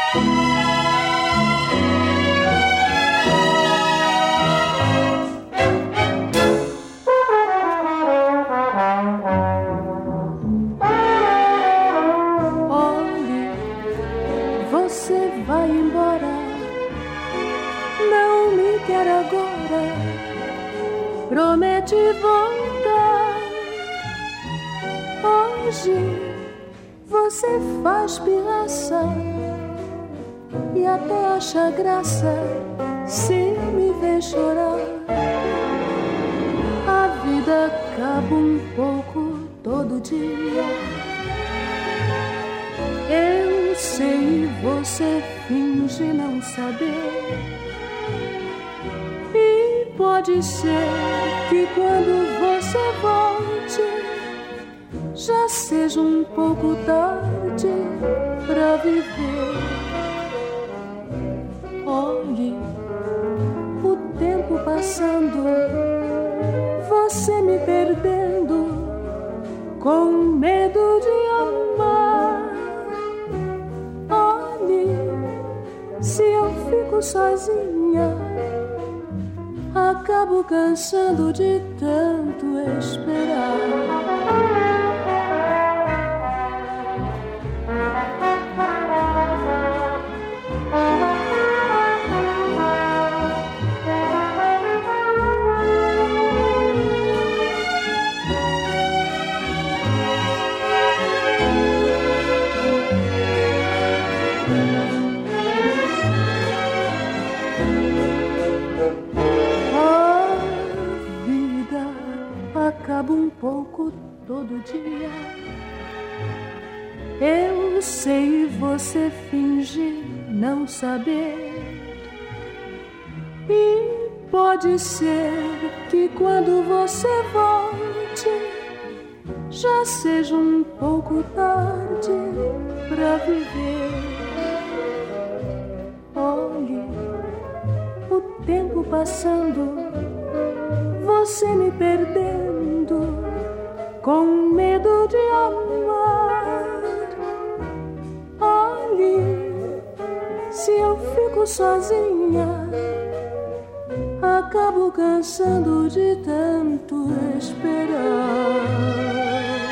Promete voltar. Hoje você faz pirraça e até acha graça se me vê chorar. A vida acaba um pouco todo dia. Eu sei, você finge não saber. E pode ser que quando você volte já seja um pouco tarde pra viver. Olhe o tempo passando, você me perdendo, com medo de amar. Olhe, se eu fico sozinha, acabo cansando de tanto esperar. Acaba um pouco todo dia. Eu sei, você finge não saber. E pode ser que quando você volte já seja um pouco tarde pra viver. Olhe o tempo passando, você me perdendo, com medo de amar. Olhe, se eu fico sozinha, acabo cansando de tanto esperar.